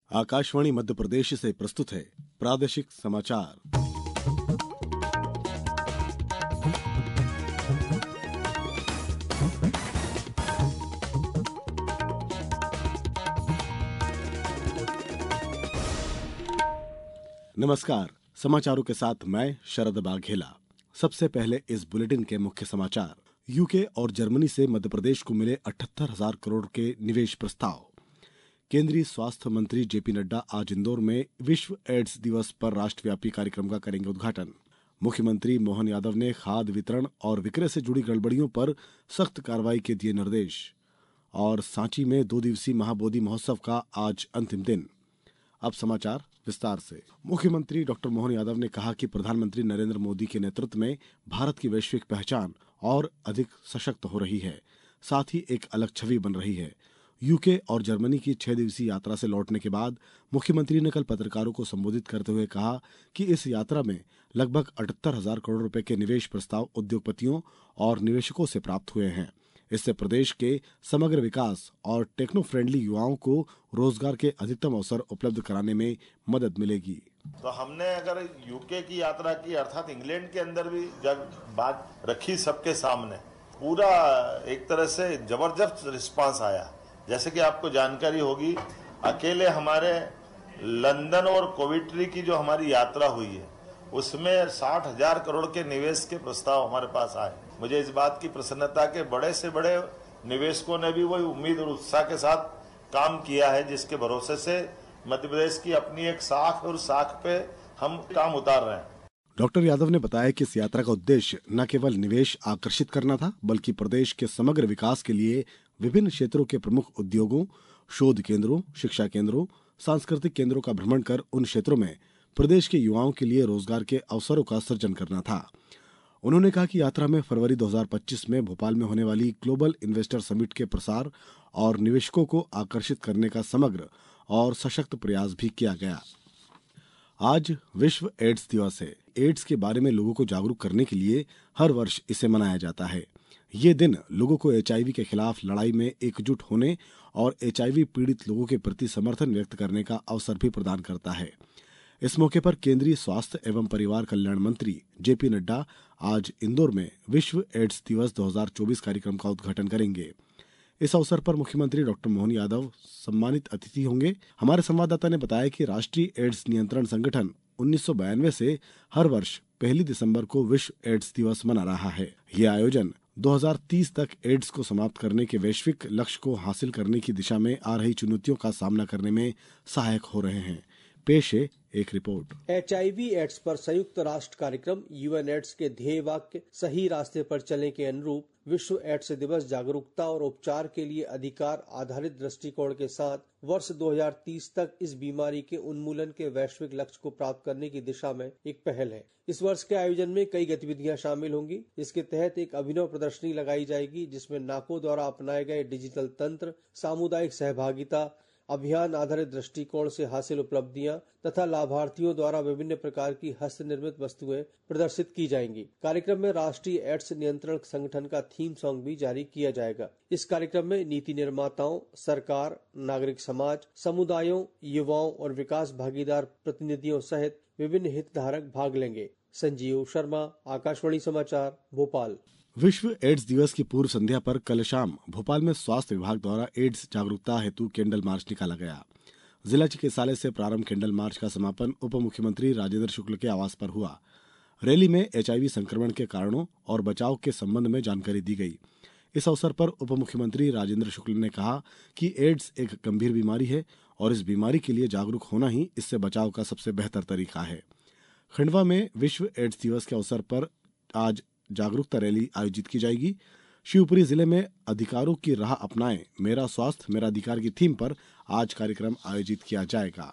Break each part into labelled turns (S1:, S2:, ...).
S1: आकाशवाणी मध्य प्रदेश से प्रस्तुत है प्रादेशिक समाचार। नमस्कार, समाचारों के साथ मैं शरद बाघेला। सबसे पहले इस बुलेटिन के मुख्य समाचार। यूके और जर्मनी से मध्य प्रदेश को मिले 78,000 करोड़ के निवेश प्रस्ताव। केंद्रीय स्वास्थ्य मंत्री जेपी नड्डा आज इंदौर में विश्व एड्स दिवस पर राष्ट्रव्यापी कार्यक्रम का करेंगे उद्घाटन। मुख्यमंत्री मोहन यादव ने खाद वितरण और विक्रय से जुड़ी गड़बड़ियों पर सख्त कार्रवाई के दिए निर्देश। और सांची में 2 दिवसीय महाबोधि महोत्सव का आज अंतिम दिन। अब समाचार विस्तार से। मुख्यमंत्री डॉक्टर मोहन यादव ने कहा कि प्रधानमंत्री नरेंद्र मोदी के नेतृत्व में भारत की वैश्विक पहचान और अधिक सशक्त हो रही है, साथ ही एक अलग छवि बन रही है। यूके और जर्मनी की 6 दिवसीय यात्रा से लौटने के बाद मुख्यमंत्री ने कल पत्रकारों को संबोधित करते हुए कहा कि इस यात्रा में लगभग 78,000 करोड़ रुपए के निवेश प्रस्ताव उद्योगपतियों और निवेशकों से प्राप्त हुए हैं। इससे प्रदेश के समग्र विकास और टेक्नो फ्रेंडली युवाओं को रोजगार के अधिकतम अवसर उपलब्ध कराने में मदद मिलेगी।
S2: तो हमने अगर यूके की यात्रा की, अर्थात इंग्लैंड के अंदर भी जब बात रखी सबके सामने, पूरा एक तरह से जबरदस्त रिस्पांस आया। जैसे कि आपको जानकारी होगी, अकेले हमारे लंदन और कोविट्री की जो हमारी यात्रा हुई है उसमें 60,000 करोड़ के निवेश के प्रस्ताव हमारे पास आए। मुझे इस बात की प्रसन्नता के बड़े से बड़े निवेशकों ने भी वही उम्मीद और उत्साह के साथ काम किया है, जिसके भरोसे से मध्य प्रदेश की अपनी एक साख और साख पे हम काम उतार रहे हैं।
S1: डॉक्टर यादव ने बताया कि इस यात्रा का उद्देश्य न केवल निवेश आकर्षित करना था, बल्कि प्रदेश के समग्र विकास के लिए विभिन्न क्षेत्रों के प्रमुख उद्योगों, शोध केंद्रों, शिक्षा केंद्रों, सांस्कृतिक केंद्रों का भ्रमण कर उन क्षेत्रों में प्रदेश के युवाओं के लिए रोजगार के अवसरों का सृजन करना था। उन्होंने कहा कि यात्रा में फरवरी 2025 में भोपाल में होने वाली ग्लोबल इन्वेस्टर समिट के प्रसार और निवेशकों को आकर्षित करने का समग्र और सशक्त प्रयास भी किया गया। आज विश्व एड्स दिवस है। एड्स के बारे में लोगों को जागरूक करने के लिए हर वर्ष इसे मनाया जाता है। ये दिन लोगों को एचआईवी के खिलाफ लड़ाई में एकजुट होने और एचआईवी पीड़ित लोगों के प्रति समर्थन व्यक्त करने का अवसर भी प्रदान करता है। इस मौके पर केंद्रीय स्वास्थ्य एवं परिवार कल्याण मंत्री जेपी नड्डा आज इंदौर में विश्व एड्स दिवस 2024 कार्यक्रम का उद्घाटन करेंगे। इस अवसर पर मुख्यमंत्री डॉक्टर मोहन यादव सम्मानित अतिथि होंगे। हमारे संवाददाता ने बताया कि राष्ट्रीय एड्स नियंत्रण संगठन 1992 से हर वर्ष 1 दिसंबर को विश्व एड्स दिवस मना रहा है। यह आयोजन 2030 तक एड्स को समाप्त करने के वैश्विक लक्ष्य को हासिल करने की दिशा में आ रही चुनौतियों का सामना करने में सहायक हो रहे हैं। पेश है एक रिपोर्ट।
S3: एचआईवी एड्स पर संयुक्त राष्ट्र कार्यक्रम यूएन एड्स के ध्येय वाक्य सही रास्ते पर चलने के अनुरूप विश्व एड्स दिवस जागरूकता और उपचार के लिए अधिकार आधारित दृष्टिकोण के साथ वर्ष 2030 तक इस बीमारी के उन्मूलन के वैश्विक लक्ष्य को प्राप्त करने की दिशा में एक पहल है। इस वर्ष के आयोजन में कई गतिविधियां शामिल होंगी। इसके तहत एक अभिनव प्रदर्शनी लगाई जाएगी, जिसमें नाको द्वारा अपनाए गए डिजिटल तंत्र, सामुदायिक सहभागिता, अभियान आधारित दृष्टिकोण से हासिल उपलब्धियां तथा लाभार्थियों द्वारा विभिन्न प्रकार की हस्त निर्मित वस्तुएं प्रदर्शित की जाएंगी। कार्यक्रम में राष्ट्रीय एड्स नियंत्रण संगठन का थीम सॉन्ग भी जारी किया जाएगा। इस कार्यक्रम में नीति निर्माताओं, सरकार, नागरिक समाज, समुदायों, युवाओं और विकास भागीदार प्रतिनिधियों सहित विभिन्न हितधारक भाग लेंगे। संजीव शर्मा, आकाशवाणी समाचार, भोपाल।
S1: विश्व एड्स दिवस की पूर्व संध्या पर कल शाम भोपाल में स्वास्थ्य विभाग द्वारा एड्स जागरूकता हेतु कैंडल मार्च निकाला गया। जिला चिकित्सालय से प्रारंभ कैंडल मार्च का समापन उप मुख्यमंत्री राजेंद्र शुक्ल के आवास पर हुआ। रैली में एचआईवी संक्रमण के कारणों और बचाव के संबंध में जानकारी दी गई। इस अवसर पर उप मुख्यमंत्री राजेंद्र शुक्ल ने कहा कि एड्स एक गंभीर बीमारी है और इस बीमारी के लिए जागरूक होना ही इससे बचाव का सबसे बेहतर तरीका है। खंडवा में विश्व एड्स दिवस के अवसर पर आज जागरूकता रैली आयोजित की जाएगी। शिवपुरी जिले में अधिकारों की राह अपनाएं, मेरा स्वास्थ्य मेरा अधिकार की थीम पर आज कार्यक्रम आयोजित किया जाएगा।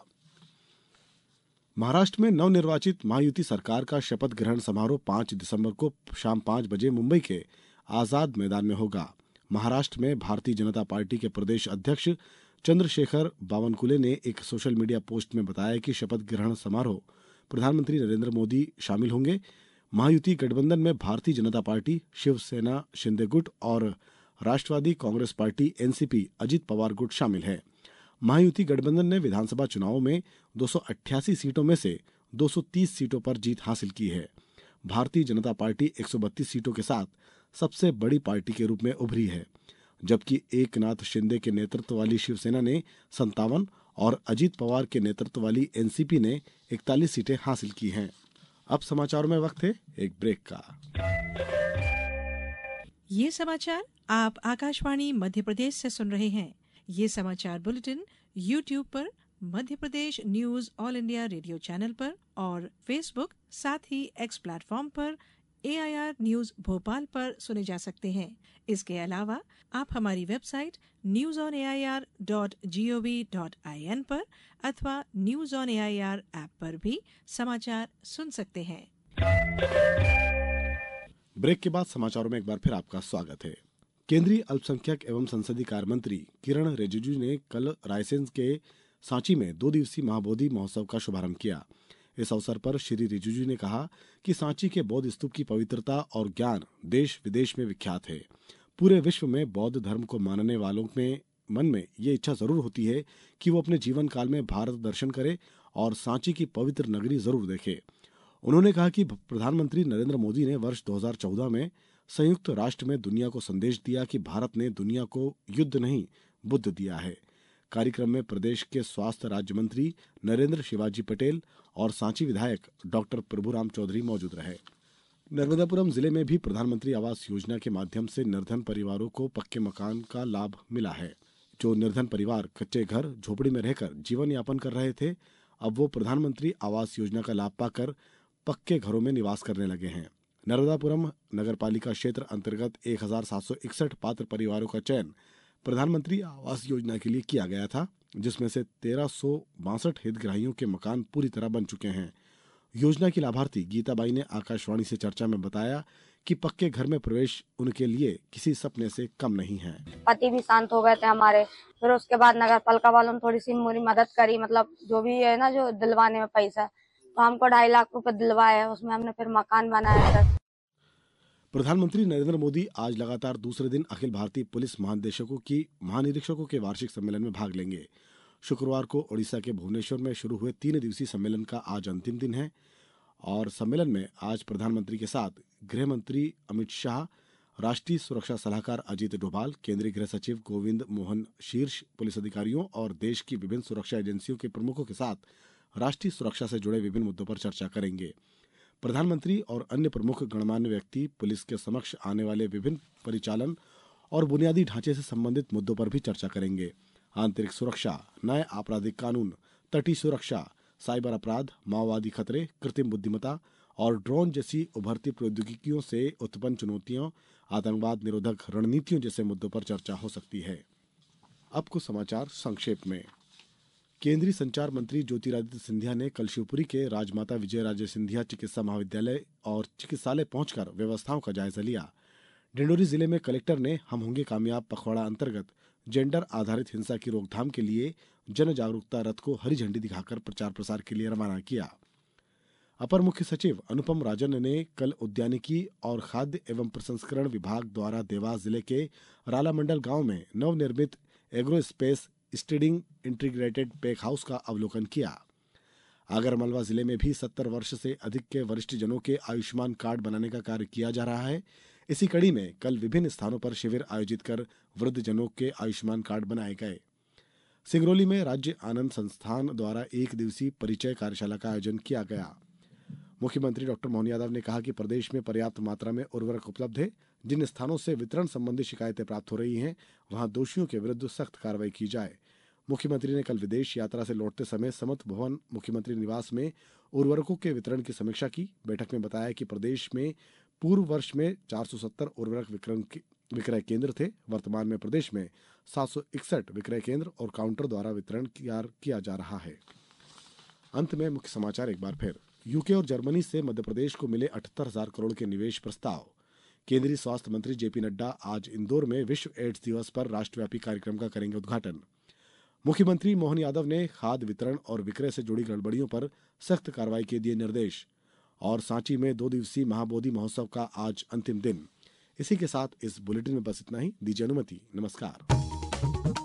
S1: महाराष्ट्र में नवनिर्वाचित महायुति सरकार का शपथ ग्रहण समारोह 5 दिसंबर को शाम 5 बजे मुंबई के आजाद मैदान में होगा। महाराष्ट्र में भारतीय जनता पार्टी के प्रदेश अध्यक्ष चंद्रशेखर बावनकुले ने एक सोशल मीडिया पोस्ट में बताया कि शपथ ग्रहण समारोह प्रधानमंत्री नरेंद्र मोदी शामिल होंगे। महायुति गठबंधन में भारतीय जनता पार्टी, शिवसेना शिंदे गुट और Rashtravadi Congress party NCP Ajit Pawar गुट शामिल है। महायुति गठबंधन ने विधानसभा चुनावों में 288 सीटों में से 230 सीटों पर जीत हासिल की है। भारतीय जनता पार्टी 132 सीटों के साथ सबसे बड़ी पार्टी के रूप में उभरी है, जबकि एकनाथ शिंदे के नेतृत्व वाली शिवसेना ने 57 और अजीत पवार के नेतृत्व वाली एनसीपी ने 41 सीटें हासिल की हैं। अब समाचारों में वक्त है एक ब्रेक का।
S4: ये समाचार आप आकाशवाणी मध्य प्रदेश से सुन रहे हैं। ये समाचार बुलेटिन YouTube पर, Madhya Pradesh news all India radio channel पर और फेसबुक साथ ही एक्स प्लेटफॉर्म पर AIR न्यूज भोपाल पर सुने जा सकते हैं। इसके अलावा आप हमारी वेबसाइट newsonair.gov.in पर अथवा न्यूज ऑन AIR ऐप पर भी समाचार सुन सकते हैं।
S1: ब्रेक के बाद समाचारों में एक बार फिर आपका स्वागत है। केंद्रीय अल्पसंख्यक एवं संसदीय कार्य मंत्री किरण रिजिजू ने कल रायसेन के सांची में 2 दिवसीय महाबोधि महोत्सव का शुभारंभ किया। इस अवसर पर श्री रिजिजू ने कहा कि सांची के बौद्ध स्तूप की पवित्रता और ज्ञान देश विदेश में विख्यात है। पूरे विश्व में बौद्ध धर्म को मानने वालों में मन में ये इच्छा जरूर होती है कि वो अपने जीवन काल में भारत दर्शन करे और सांची की पवित्र नगरी जरूर देखे। उन्होंने कहा कि प्रधानमंत्री नरेंद्र मोदी ने वर्ष 2014 में संयुक्त राष्ट्र में दुनिया को संदेश दिया कि भारत ने दुनिया को युद्ध नहीं बुद्ध दिया है। कार्यक्रम में प्रदेश के स्वास्थ्य राज्य मंत्री नरेंद्र शिवाजी पटेल और सांची विधायक डॉक्टर प्रभुराम चौधरी मौजूद रहे। नर्मदापुरम जिले में भी प्रधानमंत्री आवास योजना के माध्यम से निर्धन परिवारों को पक्के मकान का लाभ मिला है। जो निर्धन परिवार कच्चे घर झोपड़ी में रहकर जीवन यापन कर रहे थे, अब वो प्रधानमंत्री आवास योजना का लाभ पाकर पक्के घरों में निवास करने लगे हैं। नर्मदापुरम नगरपालिका क्षेत्र अंतर्गत 1761 पात्र परिवारों का चयन प्रधानमंत्री आवास योजना के लिए किया गया था, जिसमें से 1362 हितग्राहियों के मकान पूरी तरह बन चुके हैं। योजना की लाभार्थी गीताबाई ने आकाशवाणी से चर्चा में बताया कि पक्के घर में प्रवेश उनके लिए किसी सपने से कम नहीं है।
S5: पति भी शांत हो गए थे हमारे, फिर उसके बाद नगर पालिका वालों ने थोड़ी सी मेरी मदद करी, मतलब जो भी है ना, जो दिलवाने में पैसा, तो हमको 2.5 लाख रुपए दिलवाए, उसमें हमने फिर मकान बनाया था।
S1: प्रधानमंत्री नरेंद्र मोदी आज लगातार दूसरे दिन अखिल भारतीय पुलिस महानिरीक्षकों के वार्षिक सम्मेलन में भाग लेंगे। शुक्रवार को ओडिशा के भुवनेश्वर में शुरू हुए 3 दिवसीय सम्मेलन का आज अंतिम दिन है और सम्मेलन में आज प्रधानमंत्री के साथ गृह मंत्री अमित शाह, राष्ट्रीय सुरक्षा सलाहकार अजीत डोभाल, केंद्रीय गृह सचिव गोविंद मोहन, शीर्ष पुलिस अधिकारियों और देश की विभिन्न सुरक्षा एजेंसियों के प्रमुखों के साथ राष्ट्रीय सुरक्षा से जुड़े विभिन्न मुद्दों पर चर्चा करेंगे। प्रधानमंत्री और अन्य प्रमुख गणमान्य व्यक्ति पुलिस के समक्ष आने वाले विभिन्न परिचालन और बुनियादी ढांचे से संबंधित मुद्दों पर भी चर्चा करेंगे। आंतरिक सुरक्षा, नए आपराधिक कानून, तटीय सुरक्षा, साइबर अपराध, माओवादी खतरे, कृत्रिम बुद्धिमत्ता और ड्रोन जैसी उभरती प्रौद्योगिकियों से उत्पन्न चुनौतियों, आतंकवाद निरोधक रणनीतियों जैसे मुद्दों पर चर्चा हो सकती है। अब कुछ समाचार संक्षेप में। केंद्रीय संचार मंत्री ज्योतिरादित्य सिंधिया ने कल शिवपुरी के राजमाता विजयराजे सिंधिया चिकित्सा महाविद्यालय और चिकित्सालय पहुंचकर व्यवस्थाओं का जायजा लिया। डिंडोरी जिले में कलेक्टर ने हम होंगे कामयाब पखवाड़ा अंतर्गत जेंडर आधारित हिंसा की रोकथाम के लिए जन जागरूकता रथ को हरी झंडी दिखाकर प्रचार प्रसार के लिए रवाना किया। अपर मुख्य सचिव अनुपम राजन ने कल उद्यानिकी और खाद्य एवं प्रसंस्करण विभाग द्वारा देवास जिले के राला मंडल गांव में नवनिर्मित एग्रो स्पेस स्टीडिंग इंटीग्रेटेड पैक हाउस का अवलोकन किया। आगरमालवा जिले में भी 70 वर्ष से अधिक के वरिष्ठ जनों के आयुष्मान कार्ड बनाने का कार्य किया जा रहा है। इसी कड़ी में कल विभिन्न स्थानों पर शिविर आयोजित कर वृद्ध जनों के आयुष्मान कार्ड बनाए गए। सिंगरौली में राज्य आनंद संस्थान द्वारा 1 दिवसीय परिचय कार्यशाला का आयोजन किया गया। मुख्यमंत्री डॉक्टर मोहन यादव ने कहा कि प्रदेश में पर्याप्त मात्रा में उर्वरक उपलब्ध है। जिन स्थानों से वितरण संबंधी शिकायतें प्राप्त हो रही हैं, वहां दोषियों के विरुद्ध सख्त कार्रवाई की जाए। मुख्यमंत्री ने कल विदेश यात्रा से लौटते समय समत भवन मुख्यमंत्री निवास में उर्वरकों के वितरण की समीक्षा की। बैठक में बताया कि प्रदेश में पूर्व वर्ष में 470 उर्वरक विक्रय केंद्र थे। वर्तमान में प्रदेश में 761 विक्रय केंद्र और काउंटर द्वारा वितरण किया जा रहा है। अंत में मुख्य समाचार एक बार फिर। यूके और जर्मनी से मध्यप्रदेश को मिले 78,000 करोड़ के निवेश प्रस्ताव। केंद्रीय स्वास्थ्य मंत्री जेपी नड्डा आज इंदौर में विश्व एड्स दिवस पर राष्ट्रव्यापी कार्यक्रम का करेंगे उद्घाटन। मुख्यमंत्री मोहन यादव ने खाद्य वितरण और विक्रय से जुड़ी गड़बड़ियों पर सख्त कार्रवाई के दिए निर्देश। और सांची में 2 दिवसीय महाबोधि महोत्सव का आज अंतिम दिन। इसी के साथ इस बुलेटिन में बस इतना ही। दीजिए अनुमति। नमस्कार।